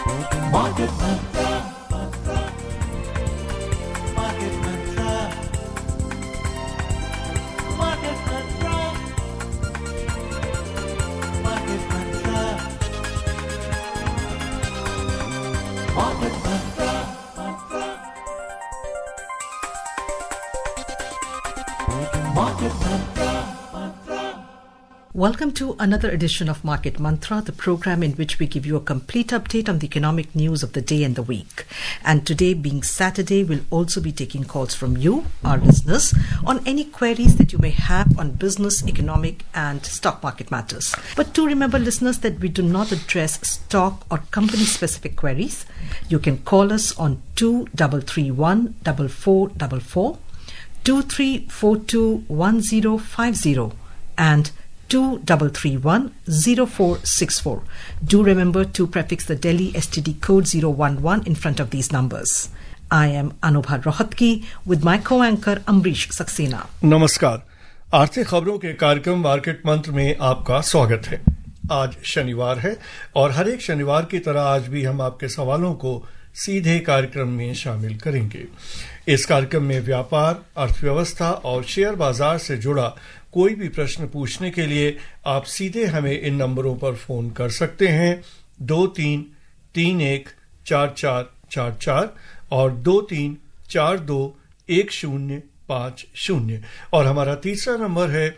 Market Mantra, Market Mantra, Market Mantra, Market Mantra, Market Mantra, Market Mantra. Welcome to another edition of Market Mantra, the program in which we give you a complete update on the economic news of the day and the week. And today, being Saturday, we'll also be taking calls from you, our listeners, on any queries that you may have on business, economic, and stock market matters. But do remember, listeners, that we do not address stock or company-specific queries. You can call us on 2331 4444, 23421050, and 2331-0464. Do remember to prefix the Delhi STD code 011 in front of these numbers. I am Anubha Rohatgi with my co-anchor Ambrish Saxena. नमस्कार, आर्थिक खबरों के कार्यक्रम market मंत्र में आपका स्वागत है। आज शनिवार है और हर एक शनिवार की तरह आज भी हम आपके सवालों को सीधे कार्यक्रम में शामिल करेंगे। इस कार्यक्रम में व्यापार, अर्थव्यवस्था और शेयर बाजार से जुड़ा कोई भी प्रश्न पूछने के लिए आप सीधे हमें इन नंबरों पर फोन कर सकते हैं 23314444 और 23421050 और हमारा तीसरा नंबर है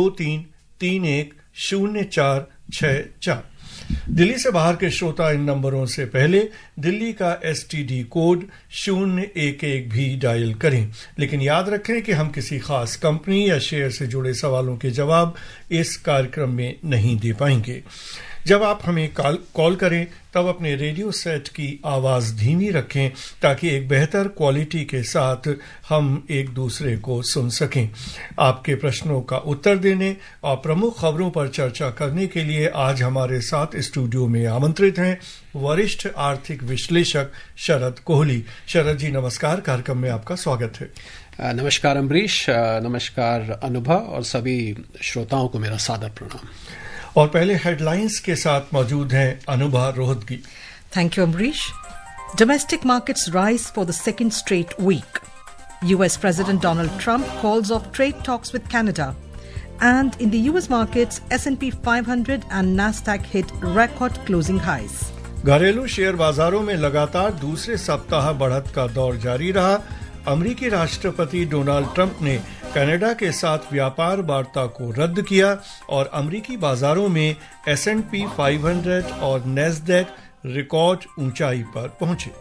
23310464। दिल्ली से बाहर के श्रोता इन नंबरों से पहले दिल्ली का एसटीडी कोड 011 भी डायल करें, लेकिन याद रखें कि हम किसी खास कंपनी या शेयर से जुड़े सवालों के जवाब इस कार्यक्रम में नहीं दे पाएंगे। जब आप हमें कॉल करें तब अपने रेडियो सेट की आवाज धीमी रखें ताकि एक बेहतर क्वालिटी के साथ हम एक दूसरे को सुन सकें। आपके प्रश्नों का उत्तर देने और प्रमुख खबरों पर चर्चा करने के लिए आज हमारे साथ स्टूडियो में आमंत्रित हैं वरिष्ठ आर्थिक विश्लेषक शरद कोहली। शरद जी नमस्कार, कार्यक्रम में आपका स्वागत है। नमस्कार अम्बरीश, नमस्कार अनुभव और सभी श्रोताओं को मेरा सादर प्रणाम। और पहले हेडलाइंस के साथ मौजूद हैं Anubha Rohatgi. Thank you, Ambrish. Domestic markets rise for the second straight week. US President Donald Trump calls off trade talks with Canada. And in the US markets, S&P 500 and Nasdaq hit record closing highs. घरेलू share बाजारों में लगातार दूसरे सप्ताह बढ़त का दौर जारी रहा। अमेरिकी राष्ट्रपति डोनाल्ड ट्रंप ने कनाडा के साथ व्यापार वार्ता को रद्द किया और अमेरिकी बाजारों में S&P 500 और नैस्डैक रिकॉर्ड ऊंचाई पर पहुंचे।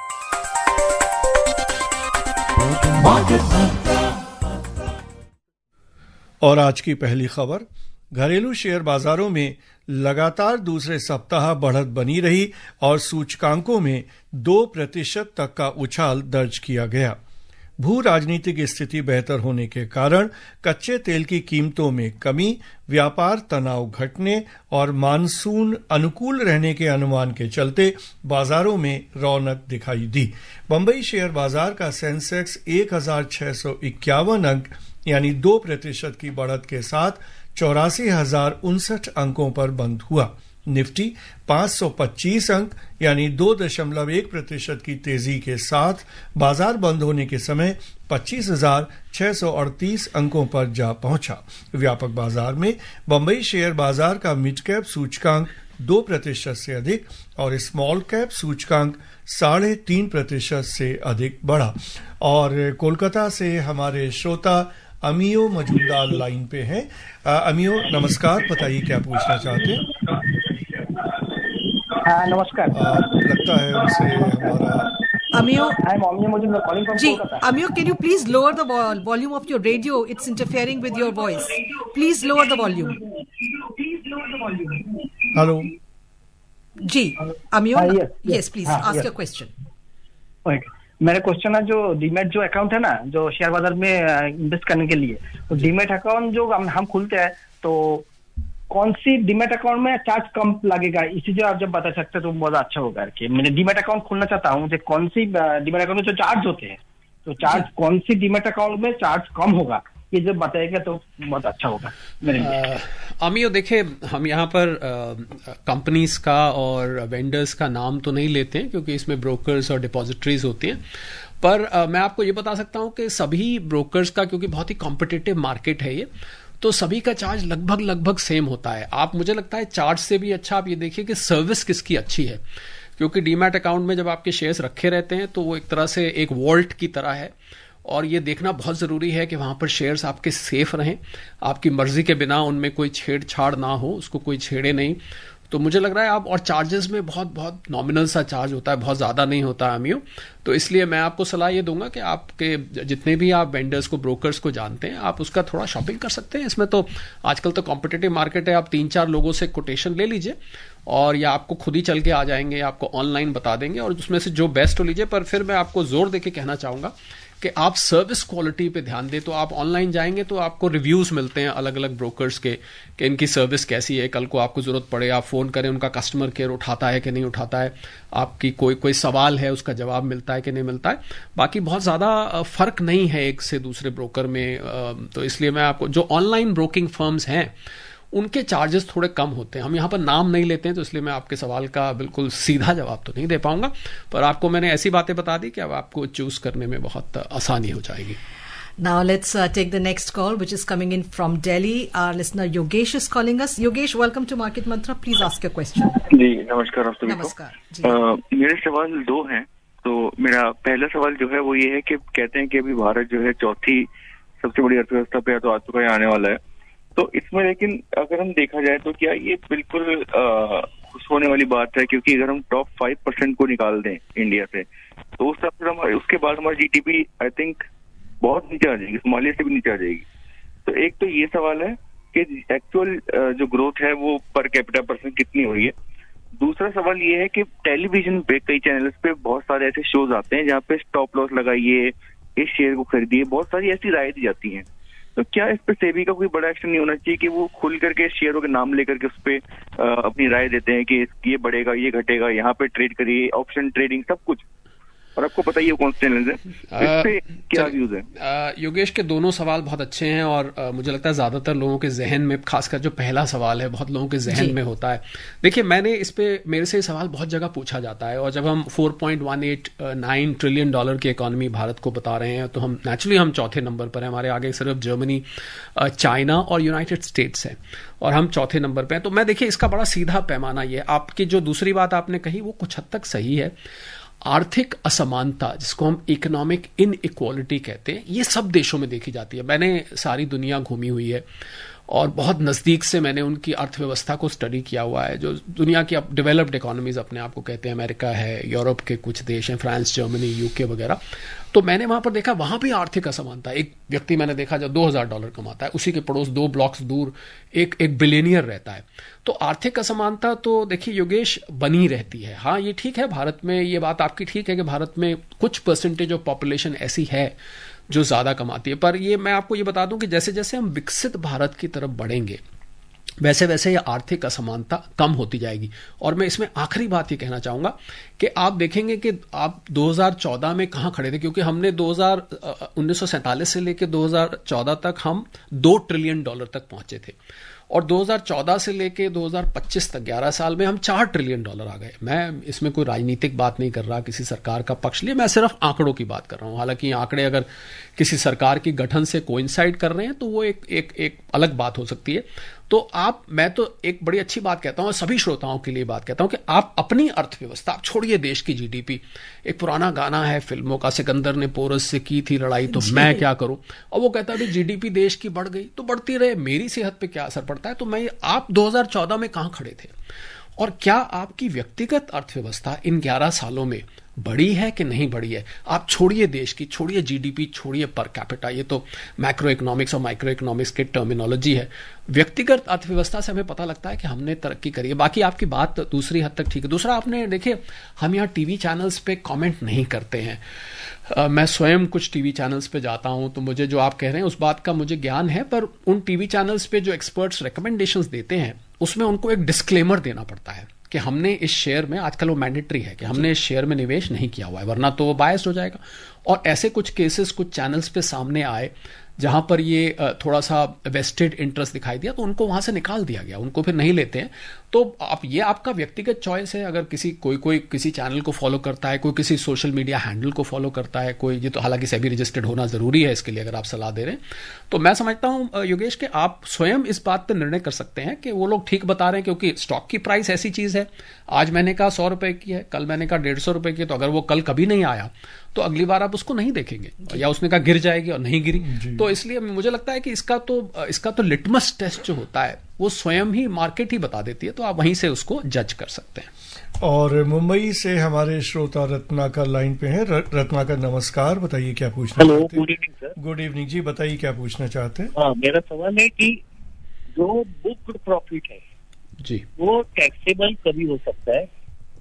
और आज की पहली खबर, घरेलू शेयर बाजारों में लगातार दूसरे सप्ताह बढ़त बनी रही और सूचकांकों में 2% तक का उछाल दर्ज किया गया। भू राजनीतिक स्थिति बेहतर होने के कारण कच्चे तेल की कीमतों में कमी, व्यापार तनाव घटने और मानसून अनुकूल रहने के अनुमान के चलते बाजारों में रौनक दिखाई दी। बंबई शेयर बाजार का सेंसेक्स 1651 अंक यानी 2% की बढ़त के साथ 84,059 अंकों पर बंद हुआ। निफ्टी 525 अंक यानी 2.1% की तेजी के साथ बाजार बंद होने के समय 25,638 अंकों पर जा पहुंचा। व्यापक बाजार में बंबई शेयर बाजार का मिड कैप सूचकांक 2% से अधिक और स्मॉल कैप सूचकांक 3.5% से अधिक बढ़ा। और कोलकाता से हमारे श्रोता अमियो मजूमदार लाइन पे हैं। अमियो नमस्कार, बताइए क्या पूछना चाहते हैं। हाँ नमस्कार। लगता है उनसे हमारा Amio, calling from Ji, Kolkata. Amio, can you please lower the volume of your radio? It's interfering with your voice. Please lower the volume. Hello Ji, Amio, yes, please ask yes. your question. Okay. मेरा question है जो demat जो account है ना जो share बाजार में invest करने के लिए, तो डीमेट अकाउंट जो हम खोलते हैं तो कौन सी डीमेट अकाउंट में चार्ज कम लगेगा, इसी जो आप जब बता सकते तो बहुत अच्छा होगा। कि मैंने डीमेट अकाउंट खोलना चाहता हूँ, मुझे कौन सी डीमेट अकाउंट में जो चार्ज होते हैं तो चार्ज कौन सी डीमेट अकाउंट में चार्ज कम होगा ये जब बताएगा तो बहुत अच्छा होगा मेरे लिए। अमियो देखिए, हम यहाँ पर कंपनीज का और वेंडर्स का नाम तो नहीं लेते हैं क्योंकि इसमें ब्रोकर्स और डिपॉजिटरीज होती हैं, पर मैं आपको ये बता सकता हूँ कि सभी ब्रोकर्स का, क्योंकि बहुत ही कॉम्पिटिटिव मार्केट है ये, तो सभी का चार्ज लगभग सेम होता है। आप, मुझे लगता है चार्ज से भी अच्छा आप ये देखिए कि सर्विस किसकी अच्छी है, क्योंकि डीमैट अकाउंट में जब आपके शेयर्स रखे रहते हैं तो वो एक तरह से एक वॉल्ट की तरह है, और ये देखना बहुत ज़रूरी है कि वहाँ पर शेयर्स आपके सेफ रहें, आपकी मर्जी के बिना उनमें कोई छेड़छाड़ ना हो, उसको कोई छेड़े नहीं। तो मुझे लग रहा है आप, और चार्जेस में बहुत नॉमिनल सा चार्ज होता है, बहुत ज़्यादा नहीं होता है अमियो। तो इसलिए मैं आपको सलाह ये दूंगा कि आपके जितने भी आप वेंडर्स को, ब्रोकर्स को जानते हैं, आप उसका थोड़ा शॉपिंग कर सकते हैं। इसमें तो आजकल तो कॉम्पिटिटिव मार्केट है, आप 3-4 लोगों से कोटेशन ले लीजिए और या आपको खुद ही चल के आ जाएंगे, आपको ऑनलाइन बता देंगे और उसमें से जो बेस्ट हो लीजिए। पर फिर मैं आपको जोर देके कहना चाहूँगा कि आप सर्विस क्वालिटी पे ध्यान दें। तो आप ऑनलाइन जाएंगे तो आपको रिव्यूज मिलते हैं अलग अलग ब्रोकर्स के कि इनकी सर्विस कैसी है, कल को आपको जरूरत पड़े आप फोन करें, उनका कस्टमर केयर उठाता है कि नहीं उठाता है, आपकी कोई सवाल है उसका जवाब मिलता है कि नहीं मिलता है। बाकी बहुत ज़्यादा फर्क नहीं है एक से दूसरे ब्रोकर में। तो इसलिए मैं आपको, जो ऑनलाइन ब्रोकिंग फर्म्स हैं उनके चार्जेस थोड़े कम होते हैं। हम यहाँ पर नाम नहीं लेते हैं तो इसलिए मैं आपके सवाल का बिल्कुल सीधा जवाब तो नहीं दे पाऊंगा, पर आपको मैंने ऐसी बातें बता दी कि अब आपको चूज करने में बहुत आसानी हो जाएगी। Now let's take the next call, which is coming in from Delhi. Our listener Yogesh is calling us. Yogesh, welcome to Market Mantra. Please ask your question. जी नमस्कार आप सभी को। नमस्कार जी। मेरे सवाल 2 हैं। तो मेरा पहला सवाल जो है वो ये है कि कहते हैं कि अभी भारत जो है चौथी सबसे बड़ी अर्थव्यवस्था पे तो आ चुका है, आने वाला है। तो इसमें लेकिन अगर हम देखा जाए तो क्या ये बिल्कुल खुश होने वाली बात है, क्योंकि अगर हम टॉप 5% को निकाल दें इंडिया से तो उस हिसाब से उसके बाद हमारी जीडीपी आई थिंक बहुत नीचे आ जाएगी, सोमालिया से भी नीचे आ जाएगी। तो एक तो ये सवाल है कि एक्चुअल जो ग्रोथ है वो पर कैपिटा पर्सन कितनी हो रही है। दूसरा सवाल ये है कि टेलीविजन पे कई चैनल्स पे बहुत सारे ऐसे शोज आते हैं जहाँ पे स्टॉप लॉस लगाइए, इस शेयर को खरीदिए, बहुत सारी ऐसी राय दी जाती हैं। तो क्या इस पे सेबी का कोई बड़ा एक्शन नहीं होना चाहिए कि वो खुल करके शेयरों के नाम लेकर के उस पे अपनी राय देते हैं कि ये बढ़ेगा, ये घटेगा, यहाँ पे ट्रेड करिए, ऑप्शन ट्रेडिंग सब कुछ, और आपको पता ही है कौन से चैनल है, इस पे क्या व्यूज है? योगेश के दोनों सवाल बहुत अच्छे हैं और मुझे लगता है ज्यादातर लोगों के जहन में, खासकर जो पहला सवाल है, बहुत लोगों के जहन में होता है। देखिए, मैंने इस पे, मेरे से ये सवाल बहुत जगह पूछा जाता है, और जब हम 4.189 ट्रिलियन डॉलर की इकोनॉमी भारत को बता रहे हैं तो हम नेचुरली हम चौथे नंबर पर हैं। हमारे आगे सिर्फ जर्मनी, चाइना और यूनाइटेड स्टेट्स है और हम चौथे नंबर पे हैं। तो मैं, देखिए, इसका बड़ा सीधा पैमाना ये, आपकी जो दूसरी बात आपने कही वो कुछ हद तक सही है। आर्थिक असमानता, जिसको हम इकोनॉमिक इनइक्वालिटी कहते हैं, ये सब देशों में देखी जाती है। मैंने सारी दुनिया घूमी हुई है और बहुत नज़दीक से मैंने उनकी अर्थव्यवस्था को स्टडी किया हुआ है। जो दुनिया की डेवलप्ड इकोनॉमीज अपने आप को कहते हैं, अमेरिका है, यूरोप के कुछ देश हैं, फ्रांस, जर्मनी, यूके वगैरह। तो मैंने वहां पर देखा, वहां भी आर्थिक असमानता। एक व्यक्ति मैंने देखा जो $2000 कमाता है, उसी के पड़ोस 2 ब्लॉक्स दूर एक बिलियनियर रहता है। तो आर्थिक असमानता तो देखिए योगेश बनी रहती है। हाँ, ये ठीक है, भारत में ये बात आपकी ठीक है कि भारत में कुछ परसेंटेज ऑफ पॉपुलेशन ऐसी है जो ज्यादा कमाती है। पर ये मैं आपको ये बता दूं कि जैसे जैसे हम विकसित भारत की तरफ बढ़ेंगे वैसे वैसे ये आर्थिक असमानता कम होती जाएगी। और मैं इसमें आखिरी बात ये कहना चाहूंगा कि आप देखेंगे कि आप 2014 में कहां खड़े थे, क्योंकि हमने 1947 से लेकर 2014 तक हम $2 ट्रिलियन तक पहुंचे थे, और 2014 से लेके 2025 तक 11 साल में हम $4 ट्रिलियन आ गए। मैं इसमें कोई राजनीतिक बात नहीं कर रहा, किसी सरकार का पक्ष लिए, मैं सिर्फ आंकड़ों की बात कर रहा हूं। हालांकि आंकड़े अगर किसी सरकार की गठन से कोइंसाइड कर रहे हैं तो वो एक अलग बात हो सकती है। तो मैं तो एक बड़ी अच्छी बात कहता हूं, सभी श्रोताओं के लिए बात कहता हूं कि आप अपनी अर्थव्यवस्था, आप छोड़िए देश की जीडीपी। एक पुराना गाना है फिल्मों का, सिकंदर ने पोरस से की थी लड़ाई तो मैं क्या करूं, और वो कहता है जीडीपी देश की बढ़ गई तो बढ़ती रहे, मेरी सेहत पे क्या असर पड़ता है। तो आप 2014 में कहां खड़े थे, और क्या आपकी व्यक्तिगत अर्थव्यवस्था इन 11 सालों में बड़ी है कि नहीं बड़ी है? आप छोड़िए देश की, छोड़िए जीडीपी, छोड़िए पर कैपिटा, ये तो मैक्रो इकोनॉमिक्स और माइक्रो इकोनॉमिक्स की टर्मिनोलॉजी है। व्यक्तिगत अर्थव्यवस्था से हमें पता लगता है कि हमने तरक्की करी है। बाकी आपकी बात दूसरी हद तक ठीक है। दूसरा, आपने देखिए, हम यहाँ टीवी चैनल्स पे कमेंट नहीं करते हैं। मैं स्वयं कुछ टीवी चैनल्स पे जाता हूं तो मुझे जो आप कह रहे हैं उस बात का मुझे ज्ञान है, पर उन टीवी चैनल्स पे जो एक्सपर्ट्स रिकमेंडेशंस देते हैं उसमें उनको एक डिस्क्लेमर देना पड़ता है कि हमने इस शेयर में, आजकल वो मैंडेटरी है कि हमने इस शेयर में निवेश नहीं किया हुआ है, वरना तो वो बायस्ड हो जाएगा। और ऐसे कुछ केसेस कुछ चैनल्स पे सामने आए जहां पर ये थोड़ा सा वेस्टेड इंटरेस्ट दिखाई दिया तो उनको वहां से निकाल दिया गया, उनको फिर नहीं लेते हैं। तो आप ये आपका व्यक्तिगत चॉइस है, अगर कोई किसी चैनल को फॉलो करता है, कोई किसी सोशल मीडिया हैंडल को फॉलो करता है, कोई, ये तो हालांकि सेबी रजिस्टर्ड होना जरूरी है इसके लिए अगर आप सलाह दे रहे हैं, तो मैं समझता हूं योगेश कि आप स्वयं इस बात पर निर्णय कर सकते हैं कि वो लोग ठीक बता रहे हैं, क्योंकि स्टॉक की प्राइस ऐसी चीज है, आज मैंने कहा 100 रुपए की है, कल मैंने कहा 150 रुपए की है, तो अगर वो कल कभी नहीं आया तो अगली बार आप उसको नहीं देखेंगे, या उसने कहा गिर जाएगी और नहीं गिरी। तो इसलिए मुझे लगता है कि इसका तो लिटमस टेस्ट जो होता है वो स्वयं ही मार्केट ही बता देती है, तो आप वहीं से उसको जज कर सकते हैं। और मुंबई से हमारे श्रोता रत्नाकर लाइन पे हैं। रत्नाकर नमस्कार, बताइए क्या पूछना हेलो, चाहते हैं। Good evening sir. Good evening जी, बताइए क्या पूछना चाहते हैं। हाँ, मेरा सवाल है कि जो बुक्ड प्रॉफिट है जी, वो टैक्सेबल कभी हो सकता है,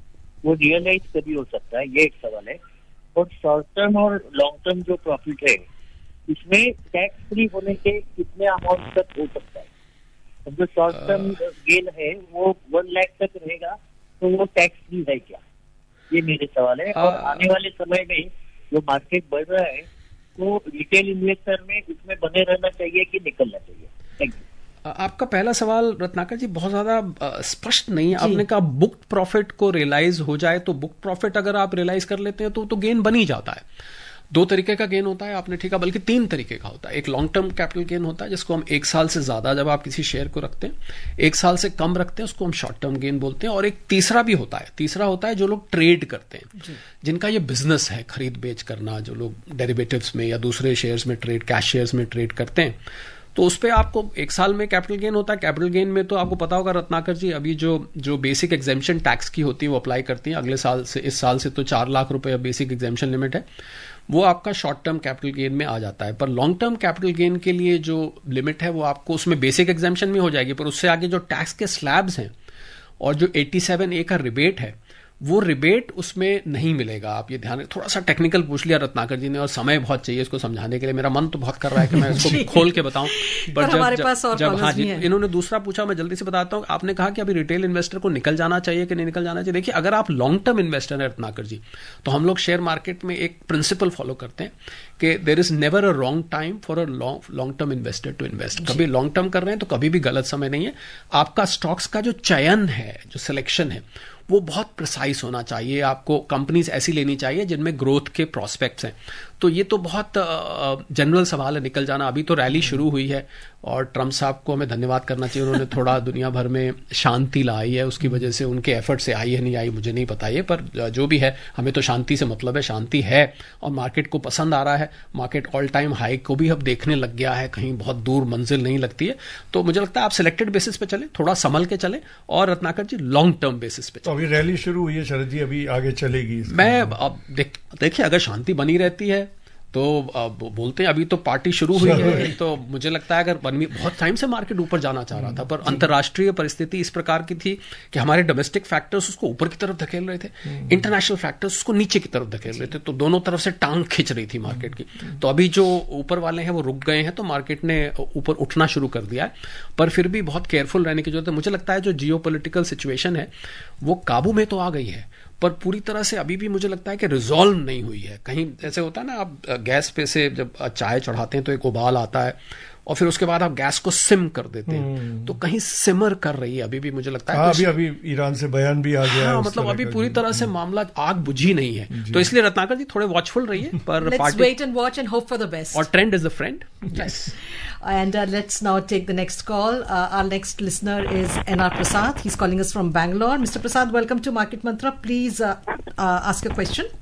वो रियलाइज कभी हो सकता है, ये एक सवाल है। और शॉर्ट टर्म और लॉन्ग टर्म जो प्रॉफिट है इसमें टैक्स फ्री होने के कितने अमाउंट तक हो सकता है? जो शॉर्ट टर्म गेन है वो 1 लाख तक रहेगा तो वो टैक्स फ्री है क्या? ये मेरे सवाल है। और आने वाले समय में जो मार्केट बढ़ रहा है तो रिटेल इन्वेस्टर में इसमें बने रहना चाहिए कि निकलना चाहिए? Thank you. आपका पहला सवाल रत्नाकर जी बहुत ज्यादा स्पष्ट नहीं है। आपने कहा बुक्ड प्रॉफिट को रियलाइज हो जाए, तो बुक्ड प्रॉफिट अगर आप रियलाइज कर लेते हैं तो गेन बन ही जाता है। 2 तरीके का गेन होता है, आपने ठीक है, बल्कि 3 तरीके का होता है। एक लॉन्ग टर्म कैपिटल गेन होता है जिसको हम 1 साल से ज्यादा जब आप किसी शेयर को रखते हैं, 1 साल से कम रखते हैं उसको हम शॉर्ट टर्म गेन बोलते हैं। और एक तीसरा भी होता है, तीसरा होता है जो लोग ट्रेड करते हैं, जिनका ये बिजनेस है खरीद बेच करना, जो लोग डेरिवेटिव्स में या दूसरे शेयर्स में ट्रेड, कैश शेयर्स में ट्रेड करते हैं, तो उस पर आपको 1 साल में कैपिटल गेन होता है। कैपिटल गेन में तो आपको पता होगा रत्नाकर जी, अभी जो बेसिक एग्जेम्पशन टैक्स की होती है वो अप्लाई करती है अगले साल से। इस साल से तो 4 लाख रुपए बेसिक एग्जेम्पशन लिमिट है, वो आपका शॉर्ट टर्म कैपिटल गेन में आ जाता है। पर लॉन्ग टर्म कैपिटल गेन के लिए जो लिमिट है वो आपको उसमें बेसिक एग्जेम्पशन में हो जाएगी, पर उससे आगे जो टैक्स के स्लैब्स हैं और जो 87A का रिबेट है वो रिबेट उसमें नहीं मिलेगा। आप ये ध्यान, थोड़ा सा टेक्निकल पूछ लिया रत्नाकर जी ने और समय बहुत चाहिए इसको समझाने के लिए। मेरा मन तो बहुत कर रहा है कि मैं इसको खोल के बताऊं, पर जब हाँ जी, इन्होंने दूसरा पूछा, मैं जल्दी से बताता हूं। आपने कहा कि अभी रिटेल इन्वेस्टर को निकल जाना चाहिए कि नहीं निकल जाना चाहिए। देखिए, अगर आप लॉन्ग टर्म इन्वेस्टर है रत्नाकर जी, तो हम लोग शेयर मार्केट में एक प्रिंसिपल फॉलो करते हैं कि there is never a wrong time for a long term investor to invest. कभी लॉन्ग टर्म कर रहे हैं तो कभी भी गलत समय नहीं है। आपका स्टॉक्स का जो चयन है, जो सिलेक्शन है, वो बहुत प्रिसाइज होना चाहिए। आपको कंपनीज ऐसी लेनी चाहिए जिनमें ग्रोथ के प्रोस्पेक्ट्स हैं। तो ये तो बहुत जनरल सवाल है, निकल जाना। अभी तो रैली शुरू हुई है और ट्रम्प साहब को हमें धन्यवाद करना चाहिए, उन्होंने थोड़ा दुनिया भर में शांति लाई है, उसकी वजह से उनके एफर्ट से आई है नहीं आई मुझे नहीं पता ये, पर जो भी है हमें तो शांति से मतलब है, शांति है और मार्केट को पसंद आ रहा है। मार्केट ऑल टाइम हाई को भी अब देखने लग गया है, कहीं बहुत दूर मंजिल नहीं लगती है। तो मुझे लगता है आप सिलेक्टेड बेसिस पे चले, थोड़ा संभल के चले, और Ratnakar ji long term basis पे चले। तो अभी रैली शुरू हुई है शरद जी, अभी आगे चलेगी। मैं अब देखिए, अगर शांति बनी रहती है तो बोलते हैं, अभी तो पार्टी शुरू हुई है, तो मुझे लगता है अगर बहुत टाइम से मार्केट ऊपर जाना चाह रहा था, पर अंतर्राष्ट्रीय परिस्थिति इस प्रकार की थी कि हमारे डोमेस्टिक फैक्टर्स उसको ऊपर की तरफ धकेल रहे थे, इंटरनेशनल फैक्टर्स उसको नीचे की तरफ धकेल रहे थे, तो दोनों तरफ से टांग खिंच रही थी मार्केट की। तो अभी जो ऊपर वाले हैं वो रुक गए हैं, तो मार्केट ने ऊपर उठना शुरू कर दिया है, पर फिर भी बहुत केयरफुल रहने की जरूरत है। मुझे लगता है जो जियोपॉलिटिकल सिचुएशन है वो काबू में तो आ गई है, पर पूरी तरह से अभी भी मुझे लगता है कि रिजॉल्व नहीं हुई है। कहीं ऐसे होता है ना, आप गैस पे से जब चाय चढ़ाते हैं तो एक उबाल आता है और फिर उसके बाद आप गैस को सिम कर देते हैं, तो कहीं सिमर कर रही है अभी भी, मुझे लगता है। अभी ईरान से बयान भी आ गया है, मतलब अभी पूरी तरह से मामला आग बुझी नहीं है, तो इसलिए रत्नाकर जी थोड़े वॉचफुल रहिए। पर Let's wait and watch and hope for the best. और trend is the friend. Yes. And let's now take the next call. Our next listener is N.R. Prasad. He's calling us from Bangalore. Mr. Prasad, welcome to Market Mantra. Please ask a question.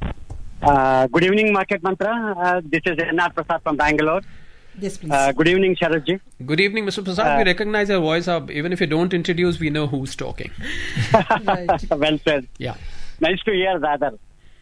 Good evening, Market Mantra. This is N.R. Prasad from Bangalore. Yes, please. Good evening, Sharad ji. Good evening, Mr. Prasad. We recognize your voice. Even if you don't introduce, we know who's talking. Right. Well said. Yeah. Nice to hear that.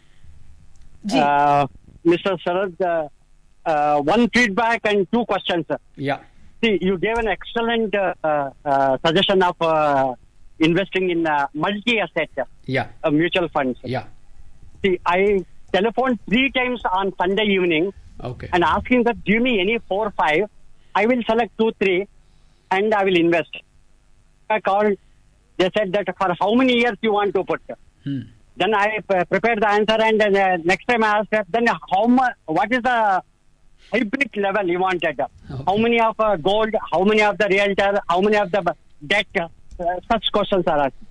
Mr. Sharad, one feedback and 2 questions, sir. Yeah. See, you gave an excellent suggestion of investing in multi-asset mutual funds. Yeah. See, I telephoned 3 times on Sunday evening. Okay. And asking that give me any 4 or 5, I will select 2 3 and I will invest. I called, they said that for how many years you want to put. Then I prepared the answer, and next time I asked them, then what is the hybrid level he wanted. How many of gold, how many of the realtor, how many of the debt, such questions are asked.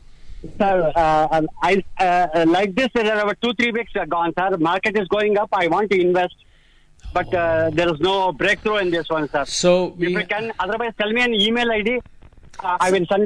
Sir, I like this, there are 2-3 weeks gone, sir. Market is going up, I want to invest. But there is no breakthrough in this one, sir. So if you can, otherwise tell me an email ID. I will send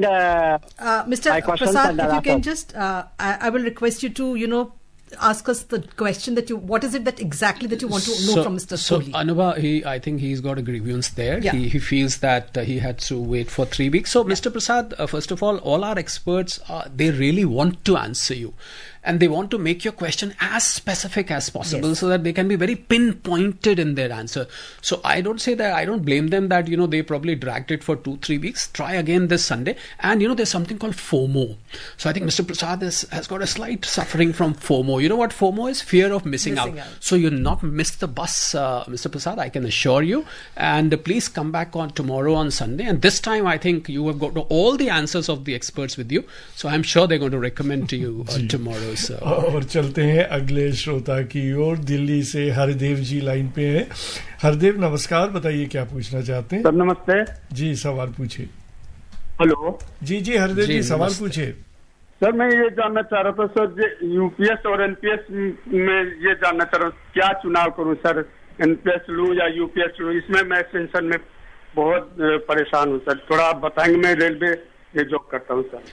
Mr. my questions. Prasad, if you can just, I will request you to, ask us the question that what is it that exactly that you want to know from Mr. So Kohli? Anubha, I think he's got a grievance there. Yeah. He feels that he had to wait for 3 weeks. So Mr. Prasad, first of all our experts, they really want to answer you. And they want to make your question as specific as possible so that they can be very pinpointed in their answer. So I don't say that, I don't blame them that, they probably dragged it for 2-3 weeks. Try again this Sunday. And, there's something called FOMO. So I think Mr. Prasad has got a slight suffering from FOMO. You know what FOMO is? Fear of missing out. So you'll not miss the bus, Mr. Prasad, I can assure you. And please come back on tomorrow on Sunday. And this time I think you have got all the answers of the experts with you. So I'm sure they're going to recommend to you tomorrow. और चलते हैं अगले श्रोता की ओर। दिल्ली से हरदेव जी line पे हैं। हरदेव नमस्कार, बताइए क्या पूछना चाहते हैं? सर नमस्ते जी, सवाल पूछिए। हेलो जी हरदेव जी सवाल पूछिए। सर मैं ये जानना चाह रहा था सर, यूपीएस और एनपीएस में ये जानना चाह रहा हूँ क्या चुनाव करूँ सर, एनपीएस लूँ या यूपीएस लूँ? इसमें मैं टेंशन में बहुत परेशान हूँ सर, थोड़ा आप बताएंगे। मैं रेलवे ये जॉब करता हूँ सर।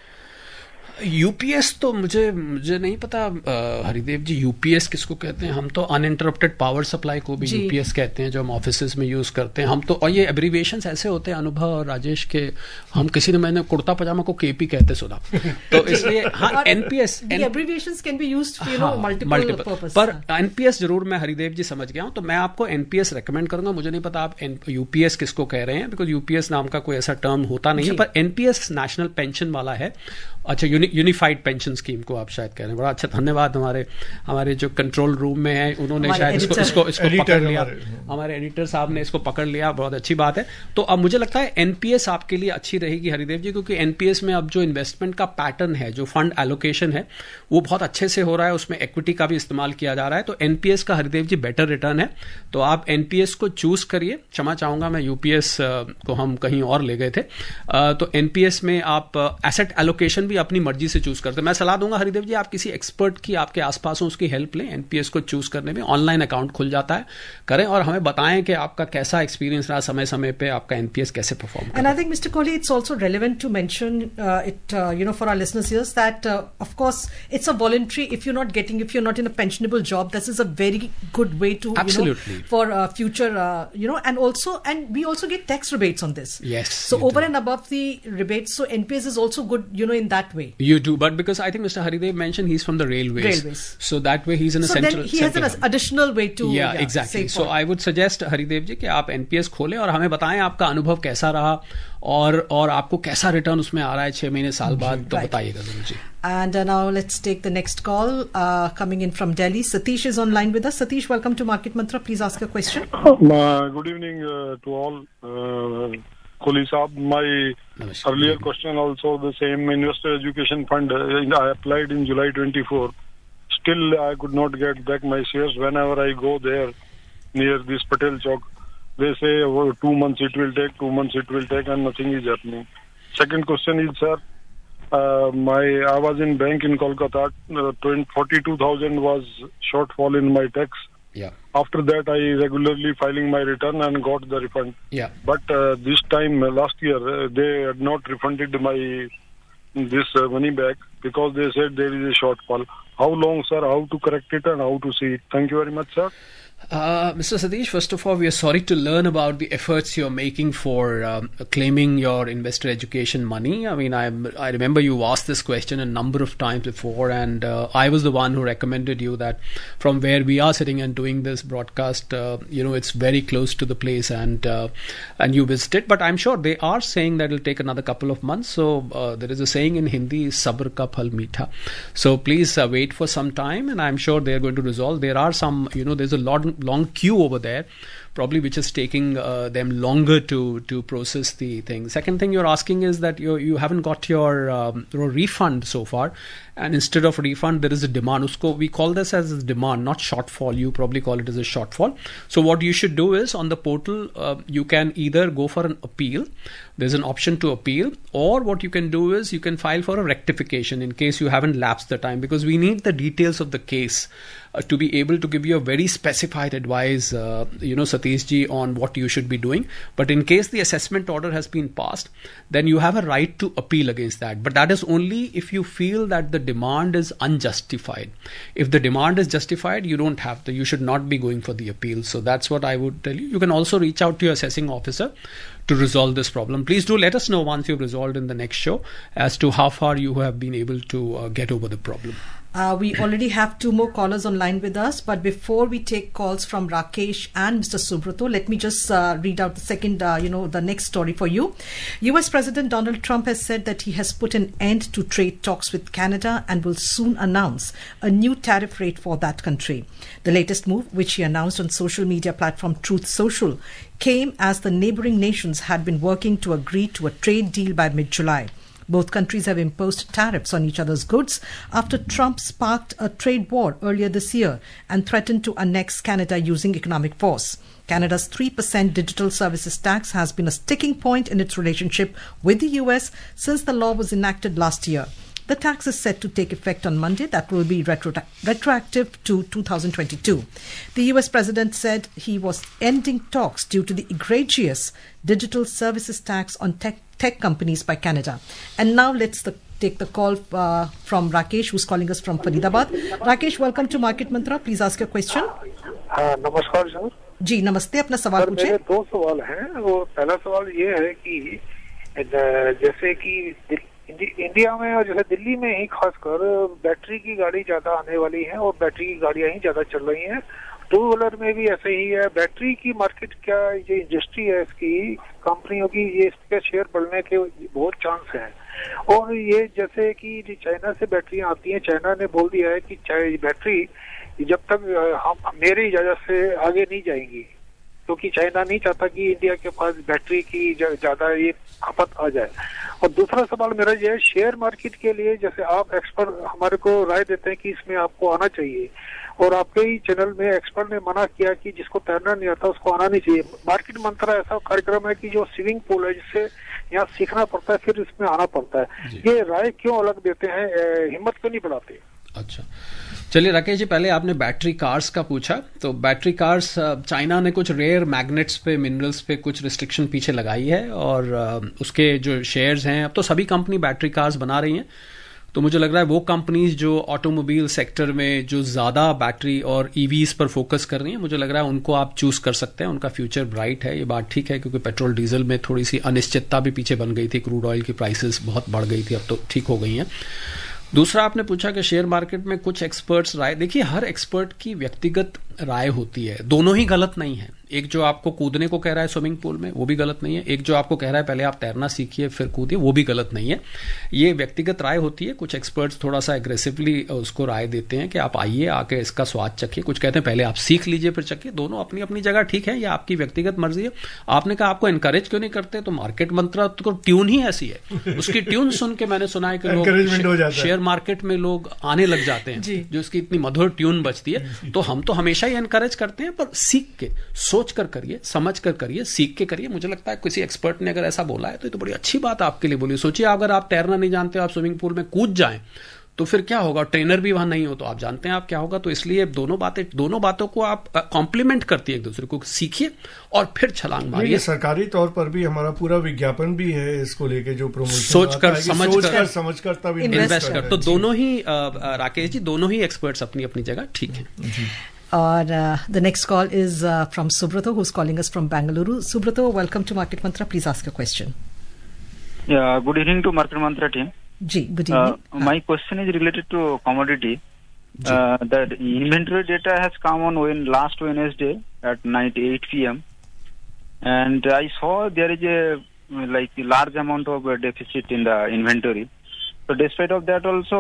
यूपीएस तो मुझे नहीं पता हरिदेव जी, यूपीएस किसको कहते हैं? हम तो अनइंटरप्टेड पावर सप्लाई को भी यूपीएस कहते हैं, जो हम ऑफिसेज में यूज करते हैं हम तो। और ये एब्रीविएशंस ऐसे होते हैं अनुभव और राजेश के, हम किसी ने मैंने कुर्ता पजामा को केपी कहते सुना, तो इसलिए हाँ NPS abbreviations can be used multiple purpose, पर एनपीएस जरूर मैं हरिदेव जी समझ गया हूं, तो मैं आपको एनपीएस रेकमेंड करूंगा। मुझे नहीं पता आप यूपीएस किसको कह रहे हैं, बिकॉज यूपीएस नाम का कोई ऐसा टर्म होता नहीं है, पर एनपीएस नेशनल पेंशन वाला है। अच्छा, यूनिफाइड पेंशन स्कीम को आप शायद कह रहे हैं। बड़ा अच्छा, धन्यवाद। हमारे जो कंट्रोल रूम में है उन्होंने शायद इसको पकड़ लिया, हमारे एडिटर साहब ने इसको पकड़ लिया, बहुत अच्छी बात है। तो अब मुझे लगता है एनपीएस आपके लिए अच्छी रहेगी हरिदेव जी, क्योंकि एनपीएस में अब जो इन्वेस्टमेंट का पैटर्न है, जो फंड एलोकेशन है, वो बहुत अच्छे से हो रहा है, उसमें इक्विटी का भी इस्तेमाल किया जा रहा है। तो एनपीएस का हरिदेव जी बेटर रिटर्न है, तो आप एनपीएस को चूज करिए। क्षमा चाहूंगा, मैं यूपीएस को हम कहीं और ले गए थे। तो एनपीएस में आप एसेट एलोकेशन भी अपनी मर्जी से चूज करते हैं। मैं सलाह दूंगा हरिदेव जी, आप किसी एक्सपर्ट की आपके आसपास हो उसकी हेल्प लें। एनपीएस को चूज करने में ऑनलाइन अकाउंट खुल जाता है, करें और हमें बताएं कि आपका कैसा एक्सपीरियंस रहा, समय समय पे आपका एनपीएस कैसे परफॉर्म कर। And I think mister Kohli, it's also relevant to mention it for our listeners here that of course it's a voluntary, if you are not in a pensionable job, this is a very good way to for future and we also get tax rebates on this. Yes, so over and above the rebates, so NPS is also good in that way. You do, but because I think Mr. Haridev mentioned he's from the railways, so that way he's in a central, then he has an additional way to exactly. So I would suggest Haridev ji कि आप NPS खोलें और हमें बताएं आपका अनुभव कैसा रहा और आपको कैसा रिटर्न उसमें आ रहा है 6 महीने साल बाद, तो बताइएगा जरूर जी। And now let's take the next call coming in from Delhi. Satish is online with us. Satish, welcome to Market Mantra. Please ask your question. Good evening to all. Kohli Saab, my earlier question also the same investor education fund. I applied in July 24. Still, I could not get back my shares. Whenever I go there near this Patel Chowk, they say 2 months it will take, 2 months it will take, and nothing is happening. Second question is, sir. I was in bank in Kolkata. 42,000 was shortfall in my tax. Yeah. After that, I regularly filing my return and got the refund. Yeah. But this time last year, they had not refunded my this money back because they said there is a shortfall. How long, sir? How to correct it and how to see it? Thank you very much, sir. Mr. Satish, first of all, we are sorry to learn about the efforts you're making for claiming your investor education money. I mean, I remember you asked this question a number of times before, and I was the one who recommended you that from where we are sitting and doing this broadcast, it's very close to the place, and you visited. But I'm sure they are saying that it'll take another couple of months. So there is a saying in Hindi, "Sabr ka phal meetha." So please wait for some time, and I'm sure they're going to resolve. There are some, there's a long queue over there probably which is taking them longer to process the thing. Second thing you're asking is that you haven't got your refund so far, and instead of refund there is a demand. We call this as a demand, not shortfall. You probably call it as a shortfall. So what you should do is on the portal you can either go for an appeal. There's an option to appeal, or what you can do is you can file for a rectification in case you haven't lapsed the time, because we need the details of the case to be able to give you a very specified advice, Satish ji, on what you should be doing. But in case the assessment order has been passed, then you have a right to appeal against that. But that is only if you feel that the demand is unjustified. If the demand is justified, you don't have to. You should not be going for the appeal. So that's what I would tell you. You can also reach out to your assessing officer to resolve this problem. Please do let us know once you've resolved in the next show as to how far you have been able to get over the problem. We already have 2 more callers online with us, but before we take calls from Rakesh and Mr. Subrato, let me just read out the second, the next story for you. US President Donald Trump has said that he has put an end to trade talks with Canada and will soon announce a new tariff rate for that country. The latest move, which he announced on social media platform Truth Social, came as the neighboring nations had been working to agree to a trade deal by mid-July. Both countries have imposed tariffs on each other's goods after Trump sparked a trade war earlier this year and threatened to annex Canada using economic force. Canada's 3% digital services tax has been a sticking point in its relationship with the US since the law was enacted last year. The tax is set to take effect on Monday. That will be retroactive to 2022. The US president said he was ending talks due to the egregious digital services tax on tech companies by Canada. And now let's take the call from Rakesh, who's calling us from Faridabad. Rakesh, welcome to Market Mantra. Please ask your question. नमस्कार sir जी नमस्ते, अपना सवाल पूछिए। मेरे 2 सवाल हैं। वो पहला सवाल ये है कि जैसे कि इंडिया में और जैसे दिल्ली में ही खासकर बैटरी की गाड़ी ज्यादा आने वाली है और बैटरी की गाड़ियां ही ज्यादा चल रही हैं। 2 व्हीलर में भी ऐसे ही है। बैटरी की मार्केट क्या ये इंडस्ट्री है इसकी कंपनियों की, ये इसके शेयर बढ़ने के बहुत चांस हैं। और ये जैसे कि चाइना से बैटरियां आती हैं, चाइना ने बोल दिया है कि बैटरी जब तक मेरी इजाजत से आगे नहीं जाएंगी, क्योंकि चाइना नहीं चाहता कि इंडिया के पास बैटरी की ज्यादा ये खपत आ जाए। और दूसरा सवाल मेरा ये है, शेयर मार्केट के लिए जैसे आप एक्सपर्ट हमारे को राय देते हैं कि इसमें आपको आना चाहिए, और आपके ही चैनल में एक्सपर्ट ने मना किया कि जिसको तैरना नहीं आता उसको आना नहीं चाहिए। मार्केट मंत्रा ऐसा कार्यक्रम है कि जो स्विमिंग पूल है जिससे यहाँ सीखना पड़ता है फिर इसमें आना पड़ता है। ये राय क्यों अलग देते हैं, हिम्मत क्यों नहीं बढ़ाते? अच्छा, चलिए राकेश जी, पहले आपने बैटरी कार्स का पूछा। तो बैटरी कार्स चाइना ने कुछ रेयर मैग्नेट्स पे, मिनरल्स पे कुछ रिस्ट्रिक्शन पीछे लगाई है, और उसके जो शेयर्स हैं, अब तो सभी कंपनी बैटरी कार्स बना रही हैं। तो मुझे लग रहा है वो कंपनीज जो ऑटोमोबाइल सेक्टर में जो ज़्यादा बैटरी और ईवीज पर फोकस कर रही हैं, मुझे लग रहा है उनको आप चूज कर सकते हैं। उनका फ्यूचर ब्राइट है, ये बात ठीक है, क्योंकि पेट्रोल डीजल में थोड़ी सी अनिश्चितता भी पीछे बन गई थी। क्रूड ऑयल की प्राइसेस बहुत बढ़ गई थी, अब तो ठीक हो गई हैं। दूसरा आपने पूछा कि शेयर मार्केट में कुछ एक्सपर्ट्स राय, देखिए हर एक्सपर्ट की व्यक्तिगत राय होती है, दोनों ही गलत नहीं है। एक जो आपको कूदने को कह रहा है स्विमिंग पूल में, वो भी गलत नहीं है। एक जो आपको कह रहा है पहले आप तैरना सीखिए फिर कूदिए, वो भी गलत नहीं है। ये व्यक्तिगत राय होती है। कुछ एक्सपर्ट्स थोड़ा सा एग्रेसिवली उसको राय देते हैं कि आप आइए, आके इसका स्वाद चखिए। कुछ कहते हैं पहले आप सीख लीजिए फिर चखिए। दोनों अपनी अपनी जगह ठीक है, ये आपकी व्यक्तिगत मर्जी है। आपने कहा आपको एनकरेज क्यों नहीं करते, तो मार्केट मंत्रा तो ट्यून ही ऐसी है, उसकी ट्यून सुन के मैंने सुना है कि लोग शेयर मार्केट में लोग आने लग जाते हैं, जो उसकी इतनी मधुर ट्यून बजती है। तो हम तो हमेशा ही एनकरेज करते हैं, पर सीख के, सोच कर करिए, समझ कर करिए, सीख के करिए। मुझे लगता है किसी एक्सपर्ट ने अगर ऐसा बोला है तो ये तो बड़ी अच्छी बात आपके लिए बोली। सोचिए अगर आप तैरना नहीं जानते, आप स्विमिंग पूल में कूद जाएं तो फिर क्या होगा, ट्रेनर भी वहां नहीं हो तो आप जानते हैं आप क्या होगा। तो इसलिए दोनों बातों को आप कॉम्प्लीमेंट करती है एक दूसरे को, सीखिए और फिर छलांग मारिए। सरकारी तौर पर भी हमारा पूरा विज्ञापन भी है इसको लेके, जो प्रमोशन सोचकर समझकर तब इन्वेस्ट कर। तो दोनों ही राकेश जी, दोनों ही एक्सपर्ट्स अपनी अपनी जगह ठीक है। और the next call is from Subrato, who's calling us from Bangalore. Subrato, welcome to Market Mantra. Please ask your question. Yeah, good evening to Market Mantra team. Ji, good evening. My question is related to commodity. The inventory data has come on last Wednesday at 8 p.m. and I saw there is a large amount of deficit in the inventory. So despite of that also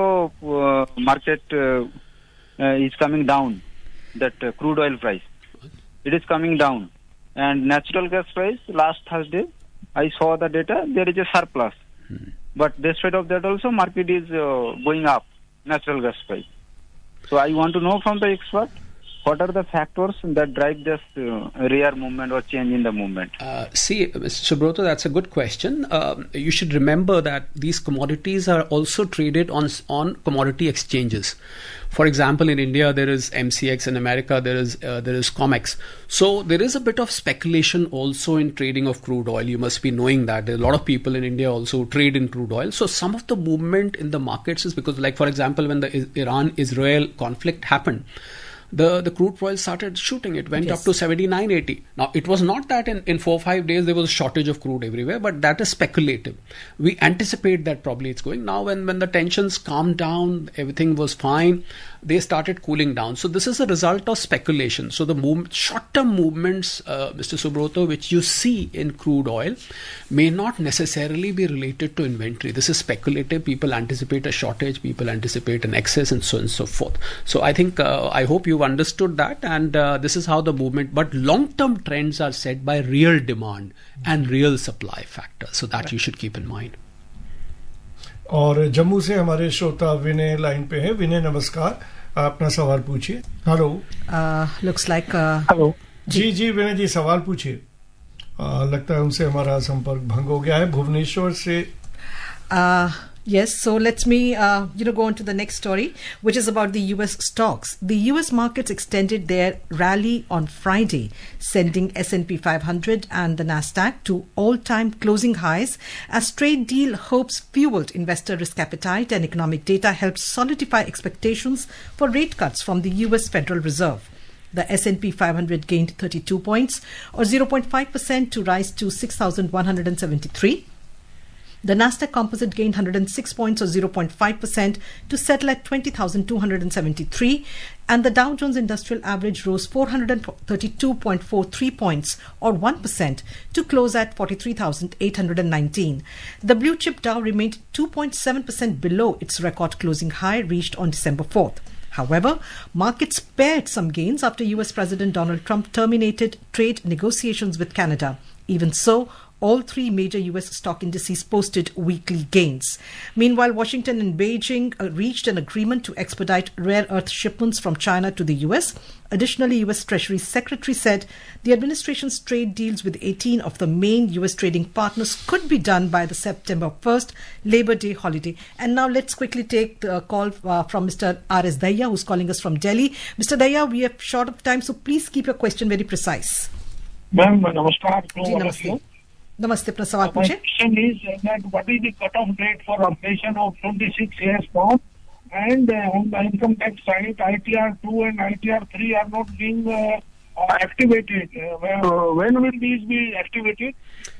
market is coming down. That crude oil price, it is coming down. And natural gas price last Thursday, I saw the data, there is a surplus. But despite of that also, market is going up, natural gas price. So I want to know from the expert, what are the factors that drive this rare movement or change in the movement? See, Mr. Subrata, that's a good question. You should remember that these commodities are also traded on commodity exchanges. For example, in India, there is MCX. In America, there is COMEX. So there is a bit of speculation also in trading of crude oil. You must be knowing that. There are a lot of people in India also trade in crude oil. So some of the movement in the markets is because, like, for example, when the Iran-Israel conflict happened, the crude oil started shooting. It went up to 79.80. Now, it was not that in 4 or 5 days there was a shortage of crude everywhere, but that is speculative. We anticipate that probably it's going. Now, when the tensions calmed down, everything was fine, they started cooling down. So this is a result of speculation. So the short-term movements, Mr. Subrata, which you see in crude oil may not necessarily be related to inventory. This is speculative. People anticipate a shortage, people anticipate an excess, and so on and so forth. So I think, I hope you've understood that, and this is how the movement, but long-term trends are set by real demand and real supply factors. So that you should keep in mind. और जम्मू से हमारे श्रोता विनय line पे हैं. विनय, नमस्कार, अपना सवाल पूछिए. हेलो. Looks like hello. जी विनय जी, सवाल पूछिए. लगता है उनसे हमारा संपर्क भंग हो गया है. भुवनेश्वर से. Yes, so let me go on to the next story, which is about the US stocks. The US markets extended their rally on Friday, sending S&P 500 and the Nasdaq to all-time closing highs as trade deal hopes fueled investor risk appetite and economic data helped solidify expectations for rate cuts from the US Federal Reserve. The S&P 500 gained 32 points or 0.5% to rise to 6,173. The Nasdaq Composite gained 106 points or 0.5% to settle at 20,273, and the Dow Jones Industrial Average rose 432.43 points or 1% to close at 43,819. The blue chip Dow remained 2.7% below its record closing high reached on December 4th. However, markets spared some gains after US President Donald Trump terminated trade negotiations with Canada. Even so, all three major US stock indices posted weekly gains. Meanwhile, Washington and Beijing reached an agreement to expedite rare earth shipments from China to the US. Additionally, US Treasury Secretary said the administration's trade deals with 18 of the main US trading partners could be done by the September 1st Labor Day holiday. And now let's quickly take the call from Mr. R.S. Daya, who's calling us from Delhi. Mr. Daya, we are short of time, so please keep your question very precise. Ma'am, namaskar. Namaste. Namaste, अपना सवाल पूछे. My question is that what is the cutoff date for updation of 26 years form, and on the income tax side, ITR 2 and ITR 3 are not being activated. When will these be activated?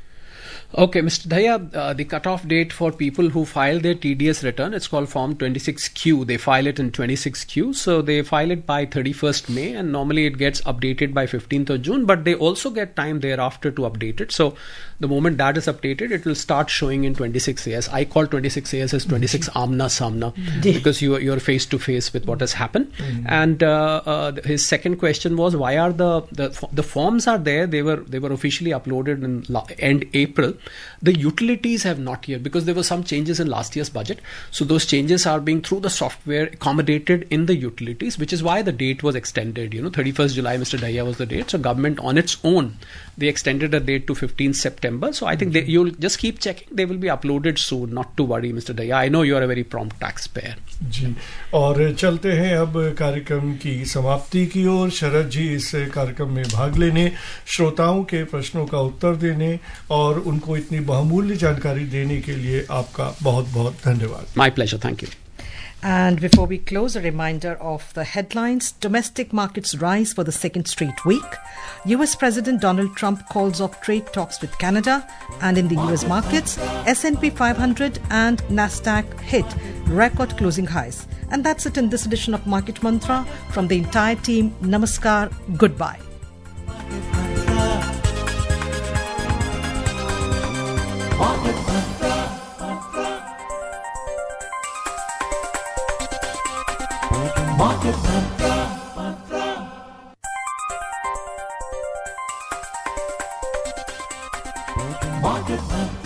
Okay, Mr. Daya, the cutoff date for people who file their TDS return, it's called Form 26Q. They file it in 26Q. So they file it by 31st May, and normally it gets updated by 15th of June, but they also get time thereafter to update it. So the moment that is updated, it will start showing in 26 years. I call 26 years as 26 Amna Samna, because you're face to face with what has happened. And his second question was, why are the forms are there? They were officially uploaded in end April. The utilities have not yet, because there were some changes in last year's budget. So those changes are being through the software accommodated in the utilities, which is why the date was extended. 31st July, Mr. Daya, was the date. So government on its own, they extended the date to 15th September. So I think you'll just keep checking. They will be uploaded soon. Not to worry, Mr. Daya. I know you are a very prompt taxpayer. जी, और चलते हैं अब कार्यक्रम की समाप्ति की ओर. शरद जी इस कार्यक्रम में भाग लेने, श्रोताओं के प्रश्नों का उत्तर देने और उनको इतनी बहुमूल्य जानकारी देने के लिए आपका बहुत बहुत धन्यवाद. My pleasure. Thank you. And before we close, a reminder of the headlines. Domestic markets rise for the second straight week. US President Donald Trump calls off trade talks with Canada. And in the US markets, S&P 500 and Nasdaq hit record closing highs. And that's it in this edition of Market Mantra. From the entire team, namaskar, goodbye. Market Mantra. Market Mantra. Market Mantra.